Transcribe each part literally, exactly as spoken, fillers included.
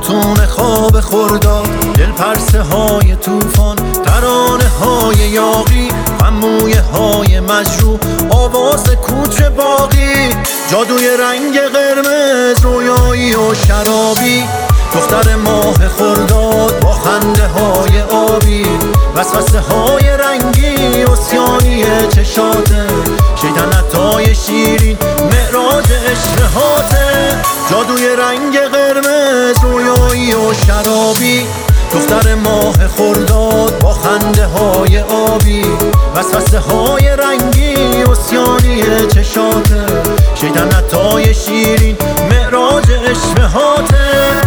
خاتون خواب خرداد، دل پرسه های توفان، ترانه های یاغی، مویه های مجروح، آواز کوچه باقی، جادوی رنگ قرمز، رویایی و شرابی، دختر ماه خرداد با خنده های آبی، وسوسه های رنگی، اسیانی چشاته، شیطنتای شیرین، معراج اشتهاته، جادوی رنگ قرمز، رویایی و شرابی، دختر ماه خرداد با خنده های آبی، وسوسه های رنگی، اسیانی چشاته، شیطنتای شیرین، معراج اشتهاته.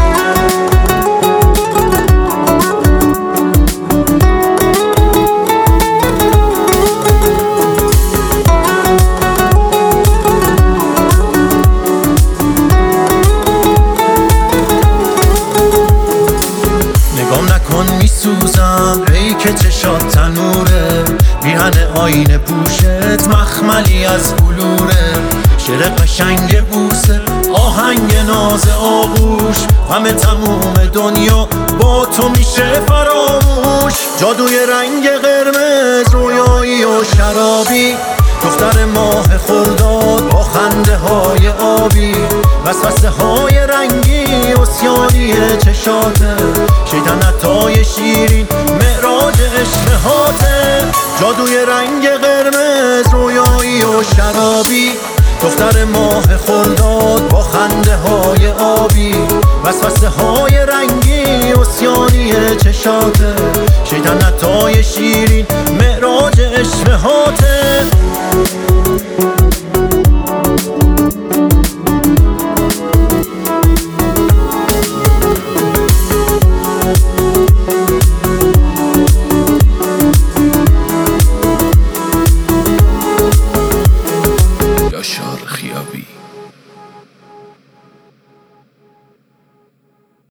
میسوزم ای که چشات تنوره، میهن آینه پوشت مخملی از بلوره، شعر قشنگ بوسه، آهنگ ناز آغوش، همه تموم دنیا با تو میشه فراموش، جادوی رنگ قرمز، رویایی و شرابی، دختر ماه خرداد با خنده های آبی، وسوسه های رنگی، اسیانی چشاته، شیطنتای شیرین، معراج اشتهاته، جادوی رنگ قرمز، رویایی و شرابی، دختر ماه خرداد با خنده های آبی، وسوسه های رنگی، اسیانی چشاته، شیطنتای شیرین، معراج اشتهاته.